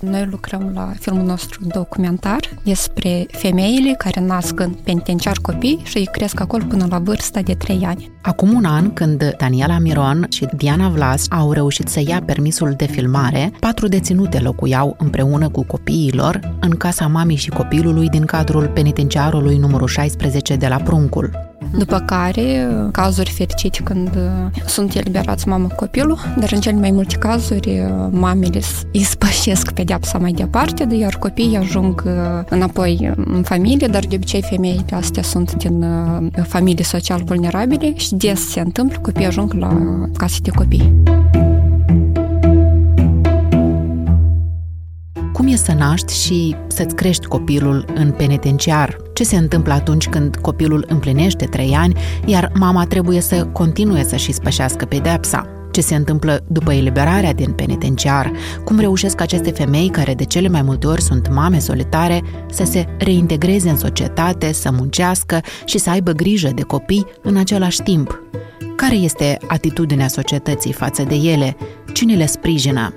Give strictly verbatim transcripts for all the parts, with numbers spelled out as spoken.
Noi lucrăm la filmul nostru documentar despre femeile care nasc în penitenciar copii și îi cresc acolo până la vârsta de trei ani. Acum un an, când Daniela Miron și Diana Vlas au reușit să ia permisul de filmare, patru deținute locuiau împreună cu copiii lor în casa mamei și copilului din cadrul penitenciarului numărul șaisprezece de la Pruncul. După care, cazuri fericite când sunt eliberați mama cu copilul, dar în cele mai multe cazuri mamele îi spășesc pedeapsa mai departe, iar copiii ajung înapoi în familie, dar de obicei femeile astea sunt din familii social vulnerabile și des se întâmplă, copiii ajung la case de copii. Cum e să naști și să-ți crești copilul în penitenciar? Ce se întâmplă atunci când copilul împlinește trei ani, iar mama trebuie să continue să-și spășească pedeapsa? Ce se întâmplă după eliberarea din penitenciar? Cum reușesc aceste femei, care de cele mai multe ori sunt mame solitare, să se reintegreze în societate, să muncească și să aibă grijă de copii în același timp? Care este atitudinea societății față de ele? Cine le sprijină?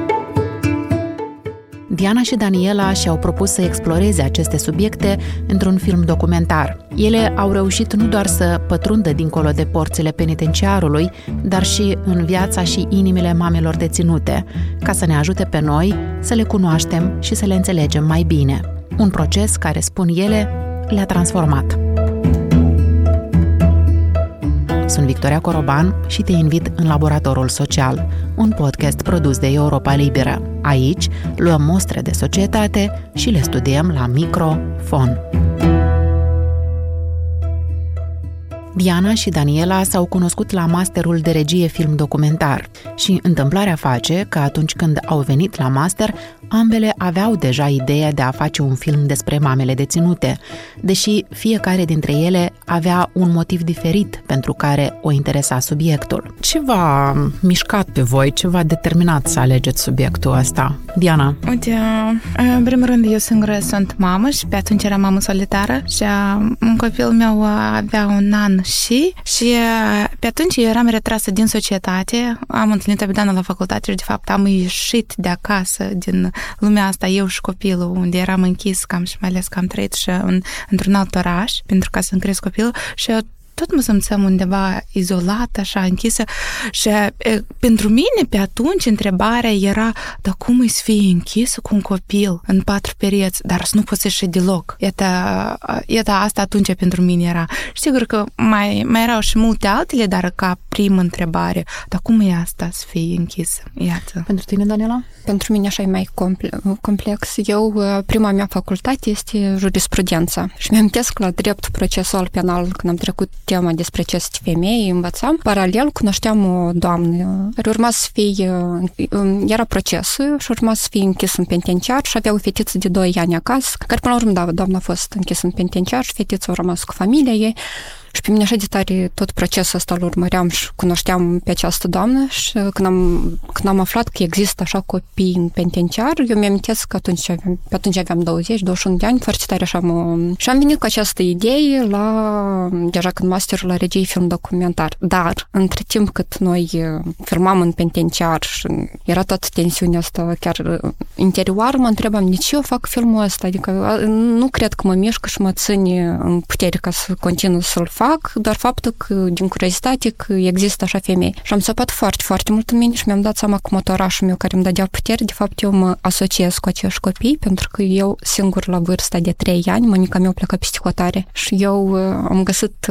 Diana și Daniela și-au propus să exploreze aceste subiecte într-un film documentar. Ele au reușit nu doar să pătrundă dincolo de porțile penitenciarului, dar și în viața și inimile mamelor deținute, ca să ne ajute pe noi să le cunoaștem și să le înțelegem mai bine. Un proces care, spun ele, le-a transformat. Sunt Victoria Coroban și te invit în Laboratorul Social, un podcast produs de Europa Liberă. Aici luăm mostre de societate și le studiem la microfon. Diana și Daniela s-au cunoscut la masterul de regie film documentar și întâmplarea face că atunci când au venit la master, ambele aveau deja ideea de a face un film despre mamele deținute, deși fiecare dintre ele avea un motiv diferit pentru care o interesa subiectul. Ce v-a mișcat pe voi? Ce v-a determinat să alegeți subiectul ăsta? Diana? Uite, în primul rând eu singură sunt mamă și pe atunci era mamă solitară și un copil meu avea un an și și pe atunci eu eram retrasă din societate, am întâlnit Abidana la facultate și de fapt am ieșit de acasă din lumea asta, eu și copilul, unde eram închis cam și mai ales că am trăit și în, într-un alt oraș pentru ca să-mi cresc copilul și eu tot mă simțeam undeva izolată, așa, închisă și e, pentru mine pe atunci întrebarea era, dar cum îi să fie închisă cu un copil în patru pereți, dar să nu poți ieși deloc. Iată, iată, asta atunci pentru mine era. Și sigur că mai, mai erau și multe altele, dar ca primă întrebare, dar cum e asta să fie închisă? Iată. Pentru tine, Daniela? Pentru mine așa e mai complex. Eu, prima mea facultate este jurisprudența și mi-amintesc la dreptul procesual penal, când am trecut tema despre aceste femei, învățam. Paralel, cunoșteam o doamnă care urma să fie, era procesul și urma să fie închis în penitenciar și avea o fetiță de doi ani acasă, care până la urmă, da, doamna a fost închisă în penitenciar și fetița a rămas cu familia ei. Și pe mine așa de tare tot procesul ăsta îl urmăream și cunoșteam pe această doamnă și când am, când am aflat că există așa copii în penitenciar, eu mi-amintesc că atunci aveam, pe atunci aveam douăzeci douăzeci și unu de ani, foarte tare așa mă... Și am venit cu această idee la, deja când masterul la regie film documentar. Dar, între timp cât noi filmam în penitenciar și era toată tensiunea asta chiar interioară, mă întrebam, de ce eu fac filmul ăsta? Adică nu cred că mă mișcă și mă ține în putere ca să continui să-l fac, doar faptul că, din curiozitate, că există așa femei. Și am săpat foarte, foarte mult în mine și mi-am dat seama că motorașul meu care îmi dădea putere, de fapt eu mă asociez cu acești copii, pentru că eu singur la vârsta de trei ani, mănica mea plecă pe hotare și eu uh, am găsit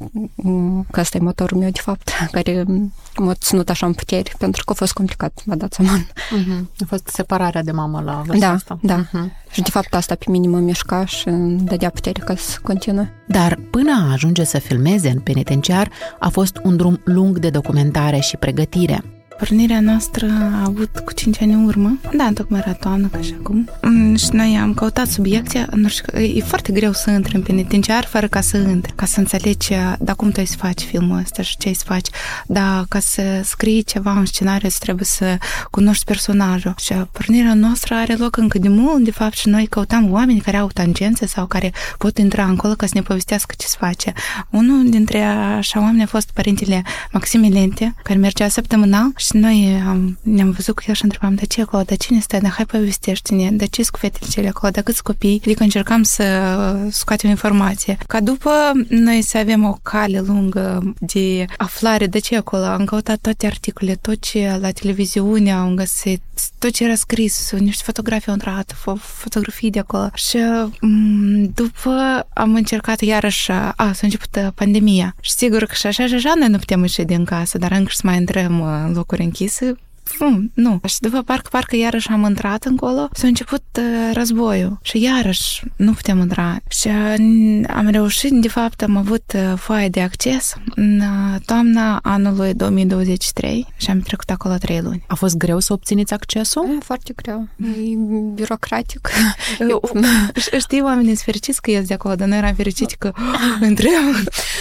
uh, că ăsta e motorul meu, de fapt, care m-a ținut așa în putere, pentru că a fost complicat, vă dați seama. Uh-huh. A fost separarea de mamă la vârsta da, asta. Da, uh-huh. Și de fapt asta pe mine mă mișca și îmi dădea putere ca să continue. Dar până a ajunge să filmeze în penitenciar, a fost un drum lung de documentare și pregătire. Pornirea noastră a avut cu cinci ani în urmă. Da, tocmai era toamnă, ca și acum. Și noi am căutat subiecte. E foarte greu să intri în penitenciar fără ca să intri, ca să înțelegi da, cum tu ai să faci filmul ăsta și ce ai să faci. Da, ca să scrii ceva în scenariu, trebuie să cunoști personajul. Și pornirea noastră are loc încă de mult, de fapt, și noi căutam oameni care au tangențe sau care pot intra acolo ca să ne povestească ce se face. Unul dintre așa oameni a fost părintele Maxime Lente, care mergea săptămânal și Și noi am, ne-am văzut cu el și întrebam, de ce acolo, de cine stai, dar hai povestește-ne, de ce cu fetele cele acolo, de câți copii, adică încercam să scoatem informație. Ca după noi să avem o cale lungă de aflare de ce acolo, am căutat toate articole, tot ce la televiziune am găsit, tot ce era scris, niște fotografii au intrat, fotografii de acolo. Și după am încercat iarăși, a, s-a început pandemia. Și sigur că și așa și așa noi nu putem ieși din casă, dar încă să mai intrăm în locuri închise, Mm, nu. Și după parcă, parcă iarăși am intrat încolo, s-a început uh, războiul și iarăși nu putem intra. Și uh, am reușit, de fapt, am avut uh, foaie de acces în uh, toamna anului două mii douăzeci și trei și am trecut acolo trei luni. A fost greu să obțineți accesul? E foarte greu. E birocratic. Știi, oamenii sunt fericiți că ies de acolo, dar noi eram fericiți că intrăm.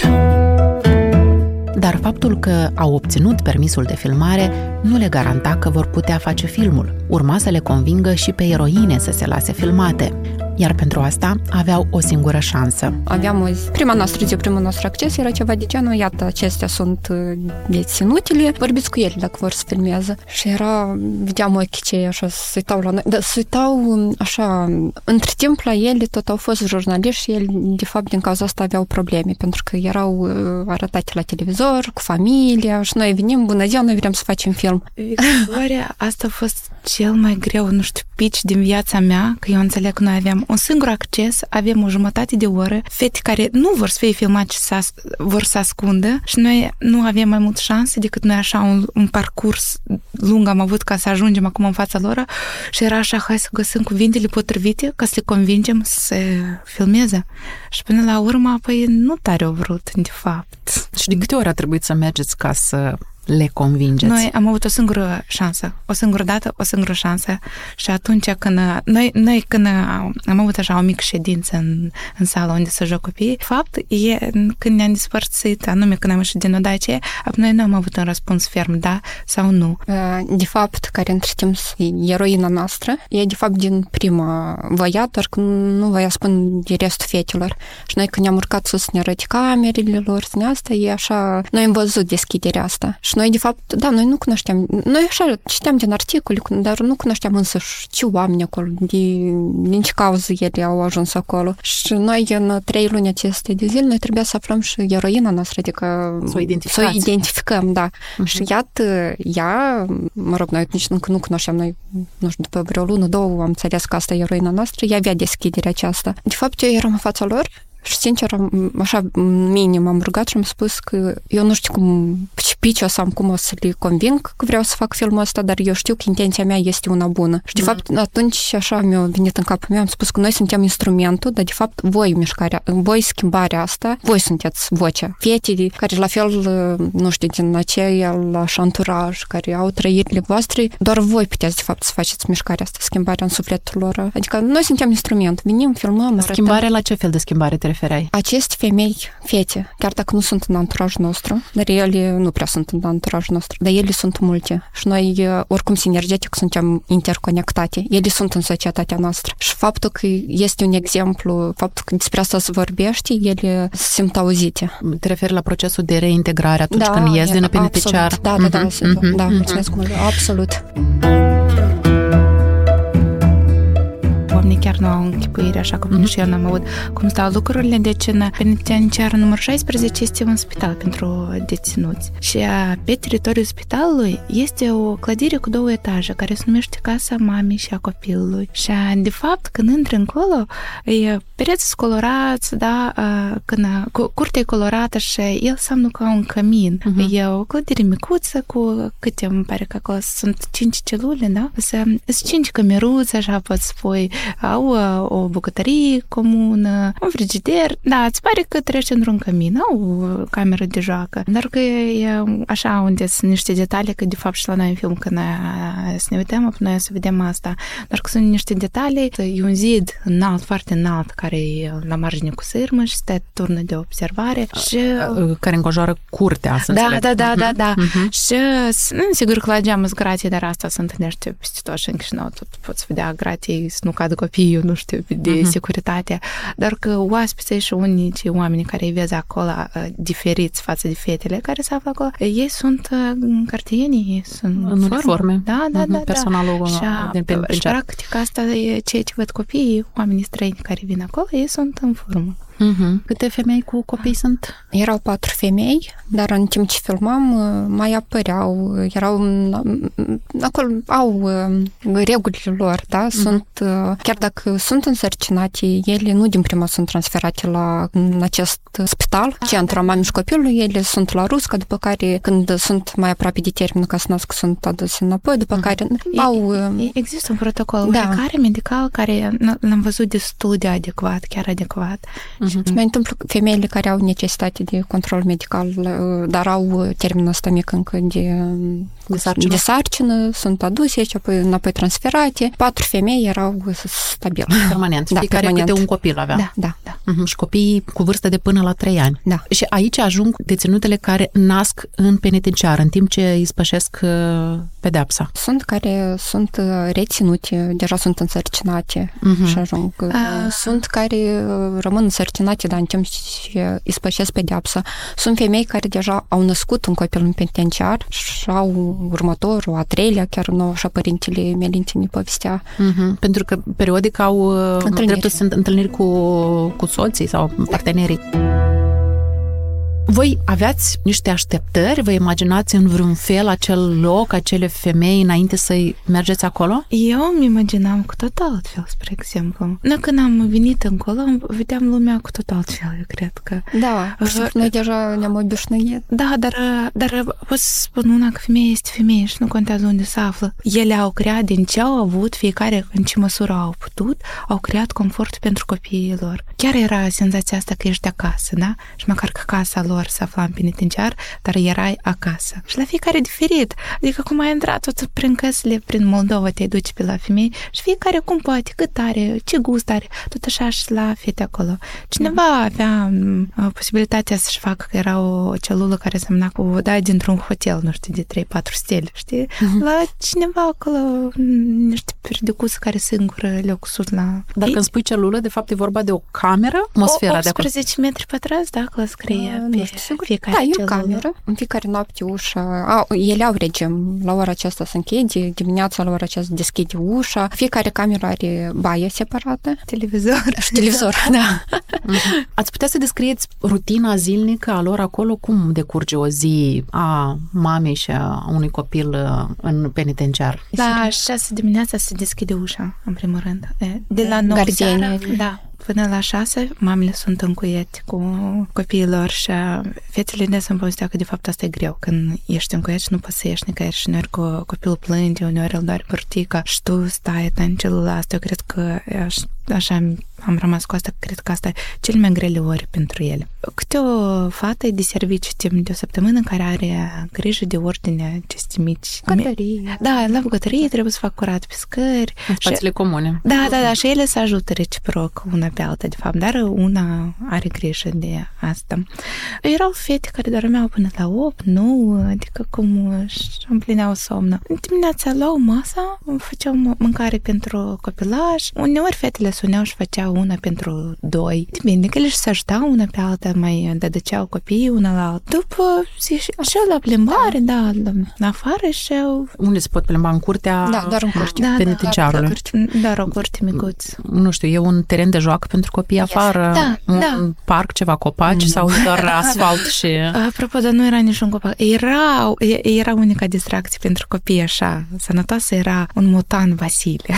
Dar faptul că au obținut permisul de filmare nu le garanta că vor putea face filmul. Urma să le convingă și pe eroine să se lase filmate. Iar pentru asta aveau o singură șansă. Aveam o prima noastră zi, primul nostru acces era ceva de genul, iată, acestea sunt deținutele, vorbiți cu ele dacă vor să filmeze. Și era, vedeam ochii cei așa, să uitau la noi, dar să uitau așa, între timp la ele tot au fost jurnaliști și ele, de fapt, din cauza asta aveau probleme, pentru că erau arătate la televizor, cu familia și noi venim, bună ziua, noi vrem să facem film. Victoria, asta a fost cel mai greu, nu știu, pici din viața mea, că eu înțeleg că noi aveam un singur acces, avem o jumătate de oră, fete care nu vor să fie filmate și să, vor să ascundă și noi nu avem mai mult șanse decât noi așa un, un parcurs lung am avut ca să ajungem acum în fața lor și era așa, hai să găsim cuvintele potrivite ca să le convingem să filmeze. Și până la urmă, apoi nu tare au vrut, de fapt. Și de câte ori a trebuit să mergeți ca să le convingeți? Noi am avut o singură șansă, o singură dată, o singură șansă și atunci când noi, noi când am avut așa o mică ședință în, în sală unde să joc copiii, fapt, e, când ne-am despărțit, anume când am ieșit din odaia aceea, noi nu am avut un răspuns ferm, da sau nu. De fapt, care între timp e eroina noastră, e de fapt din prima voia, doar că nu voia spune de restul fetelor. Și noi când ne-am urcat sus să ne arăt camerele lor, să ne asta, e așa, noi am văzut deschiderea asta. Și noi, de fapt, da, noi nu cunoșteam, noi așa citeam din articole, dar nu cunoșteam însă ce oameni acolo, de, din ce cauză ele au ajuns acolo. Și noi, în trei luni aceste de zile, noi trebuia să aflăm și eroina noastră, adică să o identificați. Să o identificăm, da. Uh-huh. Și iată, ea, mă rog, noi nici încă nu cunoșteam, noi, nu știu, după vreo lună, două, am înțeles că asta e eroina noastră, ea avea deschiderea aceasta. De fapt, eu eram în fața lor și, sincer, așa, minim am rugat și am spus că eu nu știu cum, ce pici o să am, cum o să le conving că vreau să fac filmul ăsta, dar eu știu că intenția mea este una bună. Și, de fapt, atunci, așa mi-a venit în capul meu, am spus că noi suntem instrumentul, dar, de fapt, voi mișcarea, voi schimbarea asta, voi sunteți vocea. Fetele care, la fel, nu știu, din aceea șanturaj, care au trăirile voastre, doar voi puteți, de fapt, să faceți mișcarea asta, schimbarea în sufletul lor. Adică noi suntem instrument, venim, filmăm, arătăm. Schimbarea la ce fel de schimbare te referai? Aceste femei, fete, chiar dacă nu sunt în anturajul nostru, dar ele nu prea sunt în anturajul nostru, dar ele sunt multe. Și noi, oricum, sinergetic, suntem interconectate. Ele sunt în societatea noastră. Și faptul că este un exemplu, faptul că despre asta se vorbește, ele se simt auzite. Te referi la procesul de reintegrare atunci da, când ies din penitenciar? Da, da, da, uh-huh, da, mulțumesc mult, absolut. Oamenii chiar nu au închipuire, așa cum mm-hmm. și eu n-am avut cum stau lucrurile. Deci, în penitenciarul numărul șaisprezece este un spital pentru deținuți. Și pe teritoriul spitalului este o clădire cu două etaje, care se numește Casa Mamei și a Copilului. Și, de fapt, când intri încolo, e pereți colorați, da, când curtea e colorată și el seamnă ca un cămin. Mm-hmm. E o clădire micuță cu câte, îmi pare că acolo sunt cinci celule, da? Sunt cinci cameruțe, așa poți spui, au o bucătărie comună, un frigider, da, îți pare că treci într-un cămin, au o cameră de joacă, dar că e așa unde sunt niște detalii, că de fapt și la noi în film când să ne uităm, noi să vedem asta, dar că sunt niște detalii, e un zid înalt, foarte înalt, care e la margine cu sârmă și stă turnă de observare și... care înconjoară curtea, să da, înțeleg. Da, da, da, da, uh-huh. Și sigur că la geamă sunt gratii, dar asta se întâlnește peste tot și în Chișinău, tot poți vedea gratii să nu cadă copiii mediu, nu știu, de uh-huh. securitate, dar că oaspeții și unici oameni care îi vezi acolo diferiți față de fetele care se află acolo, ei sunt gardienii, ei sunt în uniforme. Da, da, da. Personalul da. din penitenciar. Și practic asta e ceea ce văd copiii, oamenii străini care vin acolo, ei sunt în formă. Uh-huh. Câte femei cu copii sunt? Erau patru femei, dar în timp ce filmam mai apăreau, erau acolo, au regulile lor, da? Sunt, uh-huh. chiar dacă sunt însărcinate, ele nu din prima sunt transferate la în acest spital, centru a mamei și copilului, ele sunt la Rusca, după care când sunt mai aproape de termen ca să nasc, sunt aduse înapoi, după uh-huh. care e, au... Există un protocol da. care medical care l-am văzut destul de adecvat, chiar adecvat. Uh-huh. Se mai întâmplă femeile care au necesitate de control medical, dar au termenul ăsta mic încă de, de, sarcină. de sarcină, sunt aduse și apoi înapoi transferate. Patru femei erau stabile. Permanent. Da, fiecare permanent. câte un copil avea. Da, da, da. Uh-huh. Și copiii cu vârstă de până la trei ani. Da. Și aici ajung deținutele care nasc în penitenciar, în timp ce îi spășesc pedeapsa. Sunt care sunt reținute, deja sunt însărcinate uh-huh. și ajung. Uh. Sunt care rămân însărcinate, dar în timp ce îi spășesc pedeapsa. Sunt femei care deja au născut un copil în penitenciar și au următorul, a treilea, chiar nou, așa părintele Melintini povestea. Uh-huh. Pentru că periodic au întâlniri. dreptul să întâlniri cu, cu soții sau partenerii. Voi aveați niște așteptări? Vă imaginați în vreun fel acel loc, acele femei înainte să-i mergeți acolo? Eu îmi imaginam cu tot altfel, spre exemplu. Noi când am venit încolo, vedeam lumea cu tot altfel, eu cred că... Da, uh, noi deja ne-am obișnuit. Da, dar, dar pot să spun una că femeia este femeie și nu contează unde se află. Ele au creat din ce au avut, fiecare în ce măsură au putut, au creat confort pentru copiii lor. Chiar era senzația asta că ești acasă, da? Și măcar că casa lor se afla în penitenciar, dar erai acasă. Și la fiecare diferit. Adică cum ai intrat tot prin căsile, prin Moldova te duci pe la femei și fiecare cum poate, cât are, ce gust are, tot așa și la fete acolo. Cineva avea uh, posibilitatea să-și facă că era o celulă care semna cu, da, dintr-un hotel, nu știu, de trei patru stele, știi? Uh-huh. La cineva acolo niște perdecuți care singur le-au cusut la... Dar când spui celulă, de fapt e vorba de o cameră? Atmosfera de acolo. optsprezece metri pătrați, da, acolo scrie uh, pe... Nu știu, sigur. Fiecare da, e o cameră. În fiecare noapte ușa... A, ele au regim. La ora aceasta se închide, dimineața la ora aceasta deschide ușa. Fiecare cameră are baie separată. Televizor. Și televizor, da. Uh-huh. Ați putea să descrieți rutina zilnică a lor acolo? Cum decurge o zi a mamei și a unui copil în penitenciar? La șase dimineața se deschide ușa, în primul rând. De la nouă seara, da. Până la șase, mamele sunt încuiete cu copiii lor și fetele de să-mi povestea că de fapt asta e greu. Când ești încuiet și nu poți să ieși nicăieri și uneori cu copilul plânge, uneori îl doare burtica și tu stai în celula asta. Eu cred că așa am rămas cu asta, cred că asta e cele mai grele ori pentru ele. Câte o fată de serviciu timp de o săptămână care are grijă de ordine aceste mici. Bucătărie. Da, la bucătărie trebuie să fac curat pe scări. În spațiile comune. Da, da, da, și ele se ajută reciproc una pe alta, de fapt, dar una are grijă de asta. Erau fete care dormeau până la opt, nouă, adică cum își împlineau somnul. În dimineața luau masa, făceau mâncare pentru copilaj, uneori fetele suneau și făceau una pentru doi. Bine, că le se ajutau una pe alta, mai dădăceau copiii una la alta. După zi și la plimbare, da, la afară și unde se pot plimba? În curtea da, doar în curte. Da, penitenciarului? Da, doar o curte micuț. Nu știu, e un teren de joacă pentru copii afară? Da, un da. parc, ceva copaci mm. sau doar asfalt și... Apropo, dar nu era niciun copac. Era, era unica distracție pentru copii așa. Sănătoasă era un mutan Vasile.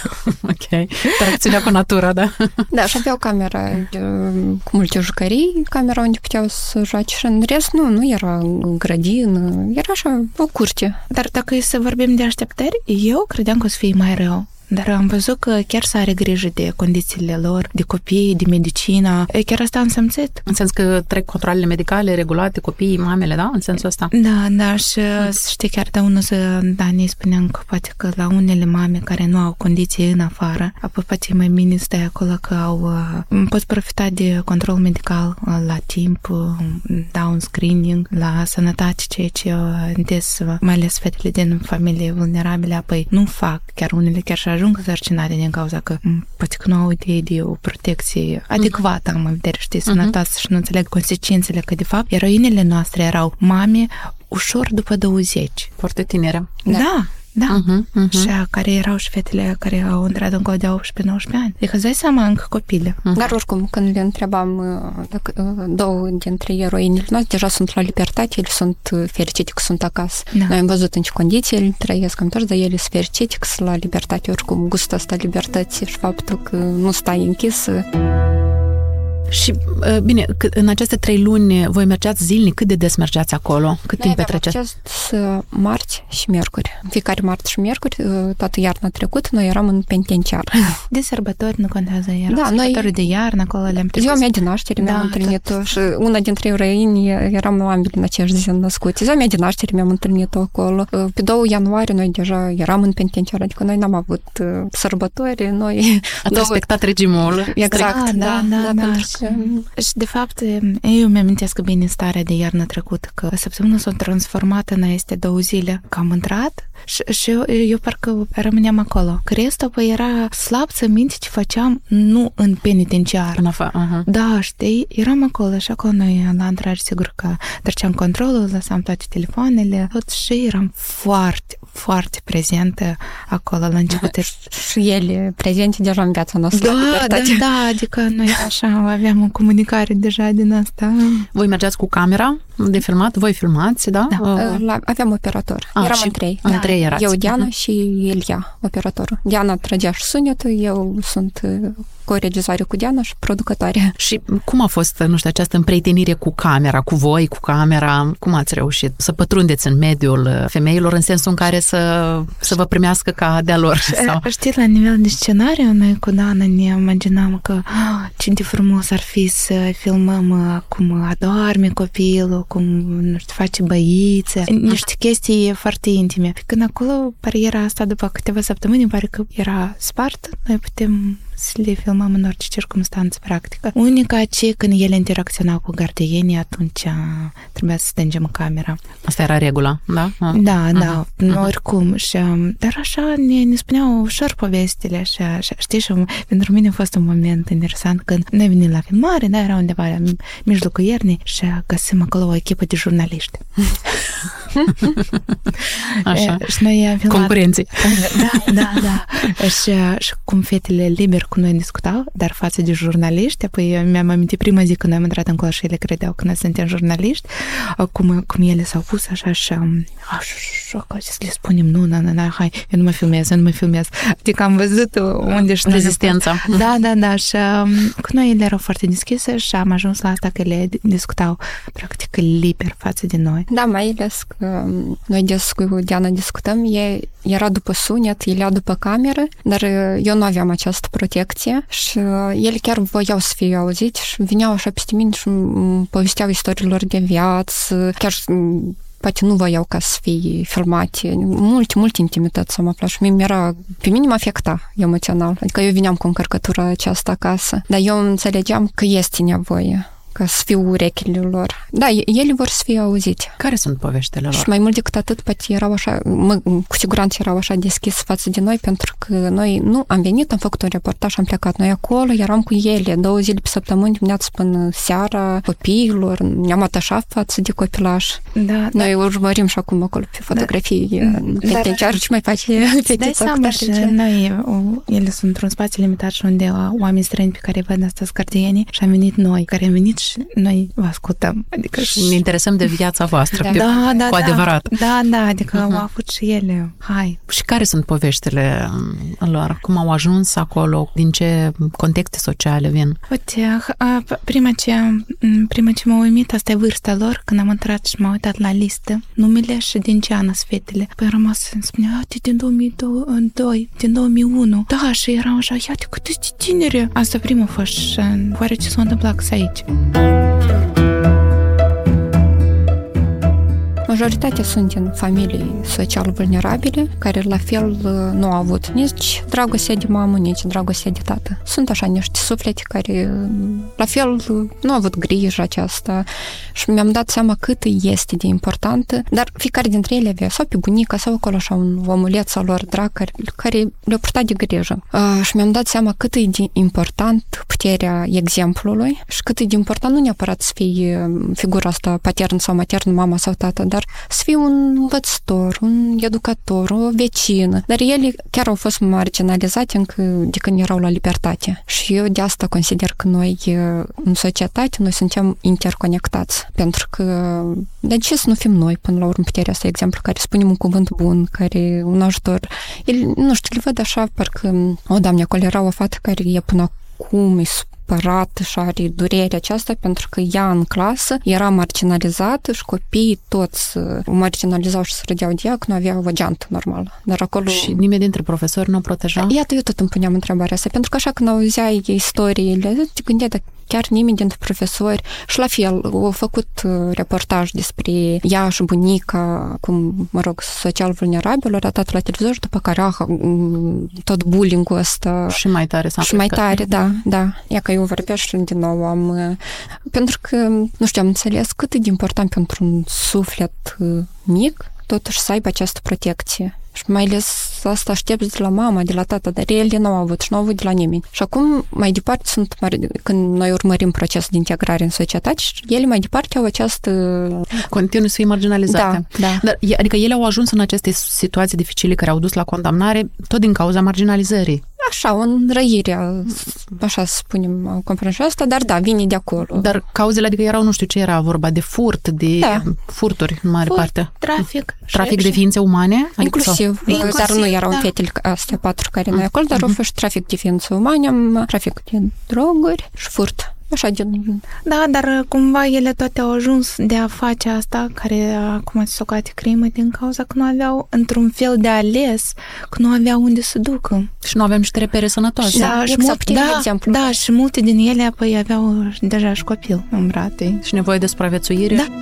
Ok. Interacțiunea cu natura, da? Da, și aveau camera cu multe jucării, camera unde puteau să joace și în rest nu, nu era grădină, era așa o curte. Dar dacă să vorbim de așteptări, eu credeam că o să fie mai rău. Dar am văzut că chiar să are grijă de condițiile lor, de copii, de medicină. Chiar asta am simțit. În sens că trec controlele medicale regulate, copiii, mamele, da? În sensul ăsta? Da, da, și știi, chiar de unul să, da, ne spuneam că poate că la unele mame care nu au condiții în afară, apoi poate mai bine stai acolo că au, poți profita de control medical la timp, da, un screening la sănătate, ceea ce des, mai ales fetele din familie vulnerabile, apoi nu fac, chiar unele chiar și ajung însărcinate din cauza că poate că nu au idee de o protecție adecvată, am în vedere, știi, sănătoasă și nu înțeleg consecințele, că de fapt eroinele noastre erau mame ușor după douăzeci. Foarte tinere. Da. da. Da, uh-huh, uh-huh. Și care erau și fetele care au intrat în de optsprezece nouăsprezece ani. Adică îți dai seama încă copile. Uh-huh. Dar oricum, când le întrebam dacă două dintre eroinile noastre deja sunt la libertate, ele sunt fericite că sunt acasă. Da. Noi am văzut în ce condiții ele trăiesc în toți, dar ele sunt fericite că sunt la libertate. Oricum, gustul ăsta libertății și faptul că nu stai închis. Și, bine, în aceste trei luni voi mergeați zilnic? Cât de des mergeați acolo? Cât timp petreceți? Noi aveam marți și miercuri. Fiecare marți și miercuri, toată iarna trecut, noi eram în penitenciar. De sărbători nu contează, erau da, sărbători noi... de iarnă, acolo le-am trecut. Ziua mea de naștere da, mi-am întâlnit-o tot... și una dintre eroini eram ambele în aceeași zi născuți. Ziua mea de naștere mi-am întâlnit-o acolo. Pe doi ianuarie noi deja eram în penitenciar, adică noi n-am avut sărbători, noi... Ați două... respectat regimul. Exact, da, da, da, da, da. Și, de fapt, eu mi-amintesc bine starea de iarnă trecută, că săptămâna s-a transformat în este două zile, că am intrat și, și eu, eu parcă rămâneam acolo. Că restul păi, era slab să minte ce făceam, nu în penitenciar. În afară, uh-huh. Da, știi, eram acolo și acolo noi la intrare sigur că treceam controlul, lăsam toate telefoanele, tot și eram foarte, foarte prezentă acolo la început. Și ele prezente deja în viața noastră. Da, da, da, adică noi așa aveam o comunicare deja din asta. Voi mergeați cu camera de filmat? Voi filmați, da? Da. La, aveam operator. A, Eram și, în trei. În da. trei erați. Eu, Diana uh-huh. și Ilia, operatorul. Diana trăgea și sunetul, eu sunt co-regizoare cu Diana și producătoare. Și cum a fost, nu știu, această împrietenire cu camera, cu voi, cu camera? Cum ați reușit să pătrundeți în mediul femeilor în sensul în care să, să vă primească ca de-a lor? Sau? Știi, la nivel de scenariu, noi cu Dana ne imaginam că oh, ce de frumos ar fi să filmăm cum adorme copilul, cum, nu știu, face băițe, niște chestii foarte intime. Când acolo, bariera asta, după câteva săptămâni, pare că era spart, noi putem să le filmăm în orice circunstanță practică. Unica ce când ele interacționau cu gardienii, atunci trebuia să stângem camera. Asta era regula, da? Ah. Da, uh-huh. da, uh-huh. oricum. Și, dar așa ne, ne spuneau ușor povestile și, și știi, și pentru mine a fost un moment interesant când noi venim la filmare, da, era undeva la mijlocul iernii și găsim acolo o echipă de jurnaliști. Așa. Și noi am filmat. Concurenții. Da, da, da. Și, și cum fetele liber cu noi discutau, dar față de jurnaliști, apoi mi-am amintit prima zi când am intrat în școală și ele credeau că noi suntem jurnaliști, cum, cum ele s-au pus așa și așa, să le spunem, nu, nu, nu, hai, eu nu mă filmez, eu nu mă filmez. Adică am văzut unde și rezistența. Da, da, da, și cu noi ele erau foarte deschise și am ajuns la asta că le discutau practic liber față de noi. Da, mai ales că noi des cu Diana discutăm, e, era după sunet, ele după cameră, dar eu nu aveam această protecție și ele chiar voiau să fie auziți și vineau așa peste mine și povesteau istoriilor de viață, chiar poate nu voiau ca să fie filmate. Multe, multe intimități am aflat și mie mi-era, pe mine mă afecta emoțional. Adică eu vineam cu încărcătura aceasta acasă, dar eu înțelegeam că este nevoie ca să fiu urechile lor. Da, ele vor să fie auzite. Care sunt poveștile lor? Și mai mult decât atât, poate erau așa, mă, cu siguranță erau așa deschis față de noi, pentru că noi nu am venit, am făcut un reportaj, am plecat noi acolo, eram cu ele două zile pe săptămâni, dimineața până seara, copiilor, ne-am atașat față de copilaș. Da, noi da. urmărim și acum acolo pe fotografii, da, penitenciar, ce mai face fetița. Dai seama și noi, ele sunt într-un spațiu limitat și unde oameni străini pe care văd astăzi gardienii și am venit noi, care am venit și noi vă ascultăm. Adică și ne interesăm de viața voastră, da, pe, da, da, cu adevărat. Da, da, adică uh-huh. au avut și ele. Hai. Și care sunt poveștile lor? Cum au ajuns acolo? Din ce contexte sociale vin? Uite, prima ce, prima ce m-a uimit, asta e vârsta lor, când am intrat și m-am uitat la listă, numele și din ce an sunt fetele. Păi am rămas să-mi spunea, din două mii doi, din două mii unu. Da, și eram așa, iată, cât de tinere. Asta prima a fost și oare ce s-a întâmplat aici? majoritatea sunt din familii social vulnerabile, care la fel nu au avut nici dragostea de mamă, nici dragostea de tată. Sunt așa niște suflete care la fel nu au avut grijă aceasta și mi-am dat seama cât este de importantă, dar fiecare dintre ele avea sau pe bunica sau acolo așa un omuleț sau lor drag care, care le-a purtat de grijă. Uh, și mi-am dat seama cât e de important puterea exemplului și cât e de important nu neapărat să fie figura asta paternă sau maternă, mama sau tată, dar să fie un învățător, un educator, o vecină. Dar ele chiar au fost marginalizate încă de când erau la libertate. Și eu de asta consider că noi în societate, noi suntem interconectați. Pentru că de ce să nu fim noi până la urmă puterea asta, exemplu, care spunem un cuvânt bun, care un ajutor. El, nu știu, îl văd așa, parcă, o, Doamne, acolo era o fată care e până acum, e supărată și are durerea aceasta pentru că ea în clasă era marginalizată și copiii toți o marginalizau și se râdeau de ea că nu avea o geantă normală. Dar acolo... Și nimeni dintre profesori nu o proteja? Iată, eu tot îmi puneam întrebarea asta, pentru că așa când auzeai istoriile, te gândeai dacă chiar nimeni dintre profesori și la fel au făcut reportaj despre ea și bunica, cum, mă rog, social vulnerabil, au arătat la televizor și după care aha, tot bullying-ul ăsta și mai tare s-a și mai tare, da, da. Ia că eu vorbesc și din nou am, pentru că, nu știu, am înțeles cât e de important pentru un suflet mic totuși să aibă această protecție. Și mai ales asta aștepți de la mama, de la tata, dar ele nu au avut și nu au avut de la nimeni. Și acum, mai departe, sunt când noi urmărim procesul de integrare în societate, ele mai departe au această... Continuă să fie marginalizate. Da, da. Dar, adică ele au ajuns în aceste situații dificile care au dus la condamnare tot din cauza marginalizării. Așa, o înrăire, așa să spunem, comprensia asta, dar da, vine de acolo. Dar cauzele, adică erau, nu știu ce era vorba, de furt, de da. furturi, în mare Furt, parte. trafic. Trafic și, de ființe umane? Adică inclusiv, inclusiv, dar nu erau da. fetele astea patru care noi acolo, dar uh-huh. au fost trafic de ființe umane, trafic de droguri și furt. Așa gen. Da, dar cumva ele toate au ajuns de a face asta, care acum se socate crimă din cauza că nu aveau într-un fel de ales, că nu aveau unde să ducă. Și nu aveam niște repere sănătoase. Da, da, și, exact, mult, da, exemplu. da, și multe din ele apoi aveau deja și copil în brate. Și nevoie de supraviețuire. Da.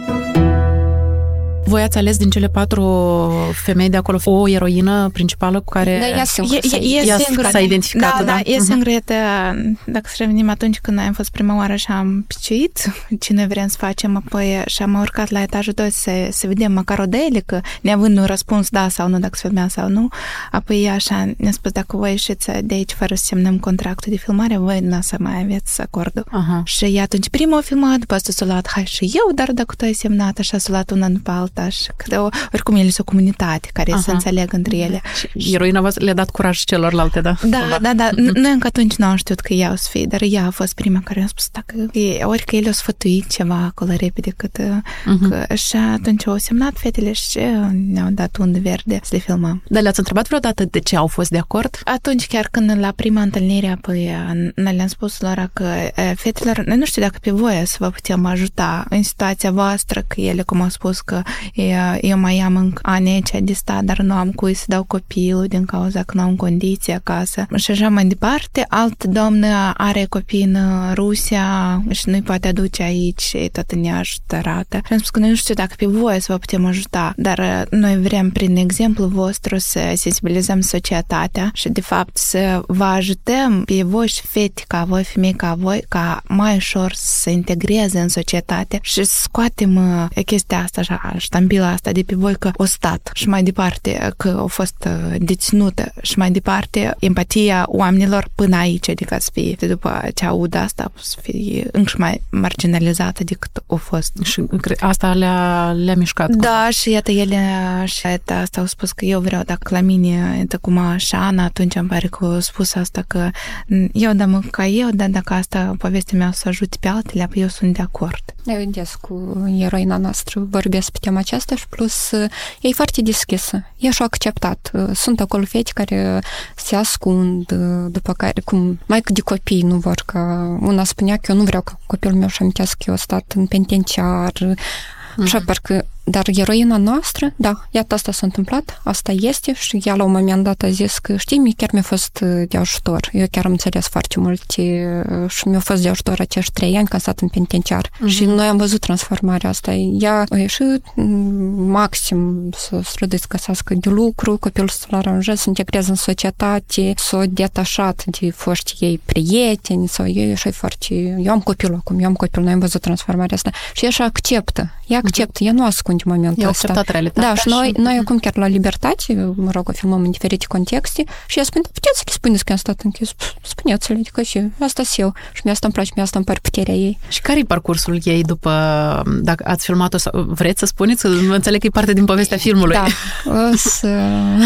Voi ați ales din cele patru femei de acolo o eroină principală cu care da, ea singură, e, e, e singură, s-a identificat. Da, da, da. e singură. Dacă să revenim atunci când am fost prima oară și am piciuit ce noi vrem să facem, apoi și am urcat la etajul doi să, să vedem măcar o de ele, că neavând un răspuns da sau nu, dacă se filmea sau nu, apoi ea așa ne-a spus, dacă voi ieșiți de aici fără să semnăm contractul de filmare, voi nu o să mai aveți acordul. Aha. Și ea atunci prima o filmat, după asta s-a luat, hai și eu, dar dacă tu ai semnat, așa s-a luat una după alta. Și că, oricum ele sunt o comunitate care Aha. se înțeleg între ele. Și eroina le-a dat curaj celorlalte, da? Da, da, da. da. Noi încă atunci nu am știut că ea o să fie, dar ea a fost prima care a spus dacă, ori că ele o sfătuit ceva acolo repede cât, uh-huh. că, și atunci au semnat fetele și ne-au dat undă verde să le filmăm. Dar le-ați întrebat vreodată de ce au fost de acord? Atunci chiar când la prima întâlnire apoi noi le-am spus lor că fetelor, noi nu știu dacă pe voi să vă putem ajuta în situația voastră, că ele cum au spus că eu mai am în anii aceia de stat, dar nu am cui să dau copilul din cauza că nu am condiții acasă. Și așa mai departe, alt doamnă are copii în Rusia și nu-i poate aduce aici și tot neajutorată. Și am spus că noi nu știu dacă pe voi să vă putem ajuta, dar noi vrem prin exemplu vostru să sensibilizăm societatea și de fapt să vă ajutăm pe voi și fete ca voi, femei ca voi, ca mai ușor să se integreze în societate și să scoatem chestia asta așa, ștampila asta de pe voi că o stat și mai departe că au fost deținută și mai departe empatia oamenilor până aici, adică să fie după ce aud asta să fie încă mai marginalizată decât a fost. Și asta le-a, le-a mișcat. Da, și iată ele și asta au spus că eu vreau, dacă la mine e cum așa, Ana, atunci îmi pare că au spus asta că eu dăm ca eu, dar dacă asta povestea mea o să ajute pe altele, eu sunt de acord. Eu des cu eroina noastră vorbesc pe tema aceasta și plus e foarte deschisă. E și-o acceptat. Sunt acolo fete care se ascund, după care, cum mai de copii nu vor ca una spunea că eu nu vreau ca copilul meu să amintească că eu a stat în penitenciar. Mm-hmm. Așa, parcă Dar eroina noastră, da, iată asta s-a întâmplat, asta este și ea la un moment dat a zis că, știi, mie chiar mi-a fost de ajutor. Eu chiar am înțeles foarte mult și mi-a fost de ajutor acești trei ani că am stat în penitenciar. Mm-hmm. Și noi am văzut transformarea asta. Ea a ieșit maxim să străduiți găsească de lucru, copilul să-l aranjeze, să integreze în societate, s-a detașat de foști ei prieteni, sau ei așa foarte... Eu am copilul acum, eu am copilul, noi am văzut transformarea asta. Și ea așa acceptă. Ea acceptă, mm-hmm. ea nu ascunde momentul ăsta. E acceptat realitatea. Da, și noi, noi acum chiar la Libertate, mă rog, o filmăm în diferite contexte și ea spune, puteți să le spuneți că am stat închis? Spuneți-le, adică și asta eu. Și mi-asta îmi place, mi-asta îmi pare puterea ei. Și care e parcursul ei după, dacă ați filmat-o, vreți să spuneți? Înțeleg că e parte din povestea filmului. Da, o să...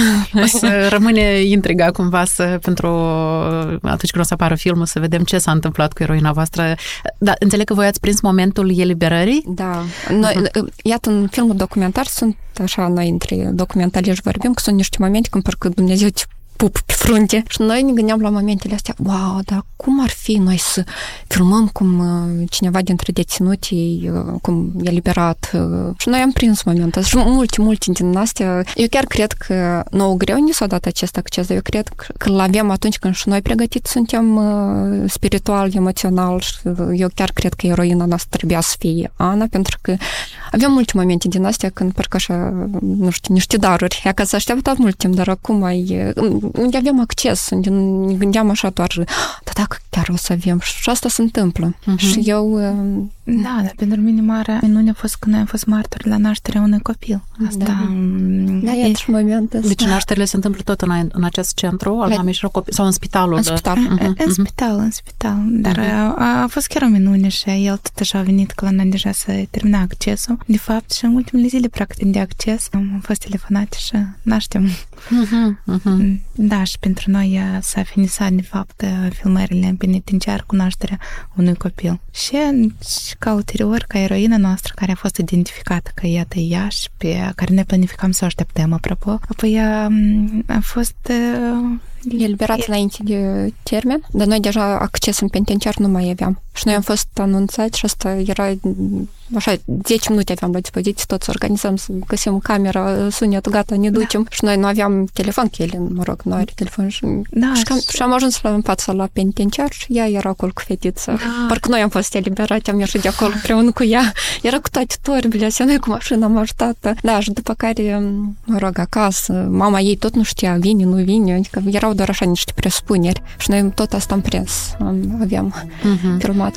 o să rămâne intriga cumva să, pentru atunci când o să apară filmul, să vedem ce s-a întâmplat cu eroina voastră. Da, înțeleg că voi ați prins momentul eliberării? Da. Noi, uh-huh. Iată, în filmul documentar sunt, așa, noi între documentaliști vorbim, că sunt niște momente când parcă Dumnezeu te pup pe frunte. Și noi ne gândeam la momentele astea, wow, dar cum ar fi noi să filmăm cum uh, cineva dintre deținuți, uh, cum e liberat. Uh, și noi am prins momentul ăsta. Și multe, multe din astea. Eu chiar cred că nouă greu ni s-a dat acest acces, dar eu cred că, că l-avem atunci când și noi pregătiți suntem uh, spiritual, emoțional. Și eu chiar cred că eroina noastră trebuia să fie Ana, pentru că avem multe momente din astea când parcă așa, nu știu, niște daruri. Ea că s-a așteptat mult timp, dar acum ai... unde avem acces, unde ne gândeam așa doar, da, dacă chiar o să avem. Și asta se întâmplă. Uh-huh. Și eu... Da, dar pentru mine mare minune a fost când am fost martori la nașterea unui copil. Asta... Da, da e și momentul ăsta. Deci nașterile se întâmplă tot în, în acest centru al mamei și copil, sau în spitalul? În spital. Uh-huh. În spital, în spital. Dar uh-huh. a, a fost chiar o minune și el tot așa a venit că la noi deja să termina accesul. De fapt, și în ultimele zile, practic, de acces, am fost telefonate și naștem. Uh-huh. Uh-huh. Da, și pentru noi s-a finisat, de fapt, filmările în penitenciar cu nașterea unui copil. Și, și ca ulterior, ca eroina noastră, care a fost identificată că iată ea și pe care ne planificam să o așteptăm, apropo, apoi a, a fost... E eliberat e... înainte de termen, dar noi deja acces în penitenciar nu mai aveam. Și noi am fost anunțați și asta era așa, zece minute aveam la dispoziție, toți organizăm să găsim camera, sunet, gata, ne ducem. Da. Și noi nu aveam telefon, că el, mă rog, nu are telefon. Și, da, și, cam, și am ajuns la în fața la penitenciar și ea era acolo cu fetița. Da. Parcă noi am fost eliberate, am ieșit de acolo împreună cu ea. Era cu toate torbile astea, noi cu mașina am ajutat. Da, și după care, mă rog, acasă, mama ei tot nu știa, vine, nu vine, adică erau doar așa niște presupuneri. Și noi tot asta am prins, aveam uh-huh. filmat.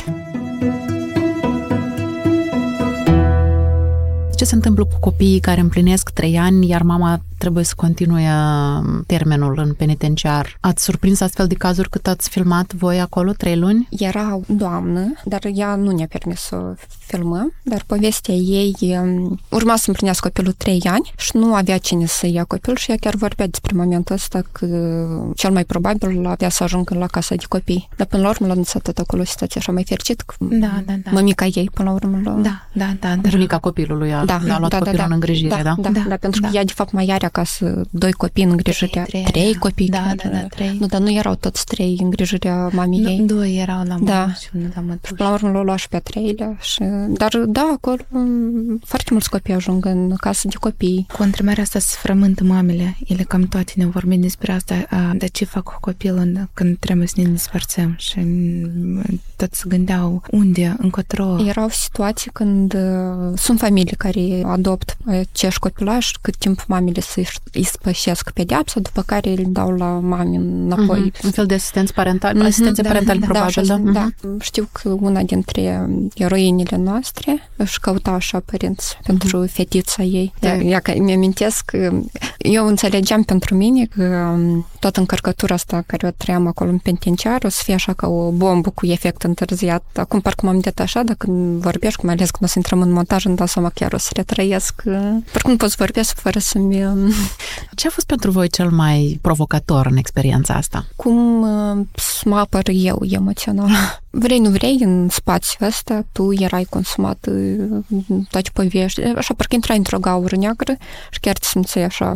Ce se întâmplă cu copiii care împlinesc trei ani, iar mama trebuie să continue termenul în penitenciar? Ați surprins astfel de cazuri cât ați filmat voi acolo, trei luni? Era o doamnă, dar ea nu ne-a permis să filmăm, dar povestea ei urma să împlinească copilul trei ani și nu avea cine să ia copil și ea chiar vorbea despre momentul ăsta că cel mai probabil avea să ajungă la casa de copii. Dar până la urmă l-a anunțat tot acolo o situație așa mai fericit. Da, da, da. Mămica ei, până la urmă. La... Da, da, da. da. Bunica copilului a, da, a luat da, copilul da, în îngrijire, da? Da, da, da, da pentru da. că ea de fapt mai are acasă doi copii în îngrijirea. Trei, trei, trei copii. Da, da, da, trei. Nu, dar nu erau toți trei în îngrijirea mamei ei. Doi erau la mamă da. și unul la mătușă. Până la urmă l-au luat și pe a treilea. Și... Dar da, acolo foarte mulți copii ajung în casă de copii. Cu întrebarea asta se frământă mamele. Ele cam toate ne vorbim despre asta. De ce fac cu copilul când trebuie să ne despărțim? Și tot se gândeau unde, încotro. Erau situații când uh, sunt familii care adoptă acești copilași, cât timp mamele să-i spășesc pedeapsa, după care îl dau la mami înapoi. Uh-huh. Un fel de asistență parentală, uh-huh. asistență da, parentală, da, probabil, da? Da, da. Uh-huh. Știu că una dintre eroinile noastre își căuta așa părinți uh-huh. pentru fetița ei. Da. Ea că mi-amintesc că eu înțelegeam pentru mine că toată încărcătura asta care o trăiam acolo în penitenciar o să fie așa ca o bombă cu efect întârziat. Acum parcă m-am detașat, dacă vorbești, mai ales când o să intrăm în montaj, îmi dau seama chiar o să retrăiesc. Parcă nu pot să vorbesc fără să-mi... Ce a fost pentru voi cel mai provocator în experiența asta? Cum să mă apăr eu emoțional. Vrei, nu vrei, în spațiul ăsta, tu erai consumat toate povești. Așa, parcă intrai într-o gaură neagră și chiar te simțeai așa...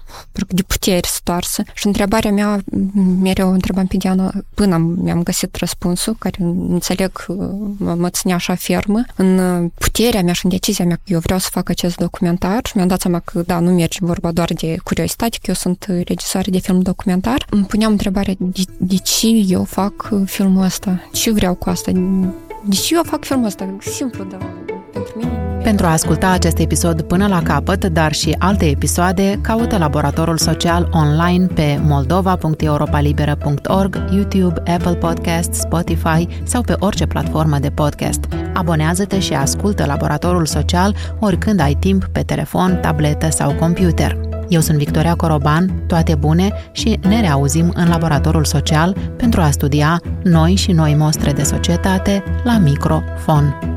de puteri stoarsă. Și întrebarea mea, mereu întrebam pe Diana, până mi-am găsit răspunsul, care înțeleg mă, mă ținea așa fermă, în puterea mea și în decizia mea că eu vreau să fac acest documentar și mi-am dat seama că, da, nu merge vorba doar de curiozitate, că eu sunt regisoare de film documentar. Îmi puneam întrebarea, de, de ce eu fac filmul ăsta? Ce vreau cu asta? De ce eu fac filmul ăsta? Simplu, dar pentru mine... Pentru a asculta acest episod până la capăt, dar și alte episoade, caută Laboratorul Social online pe moldova punct europalibera punct org, YouTube, Apple Podcasts, Spotify sau pe orice platformă de podcast. Abonează-te și ascultă Laboratorul Social oricând ai timp pe telefon, tabletă sau computer. Eu sunt Victoria Coroban, toate bune și ne reauzim în Laboratorul Social pentru a studia noi și noi mostre de societate la microfon.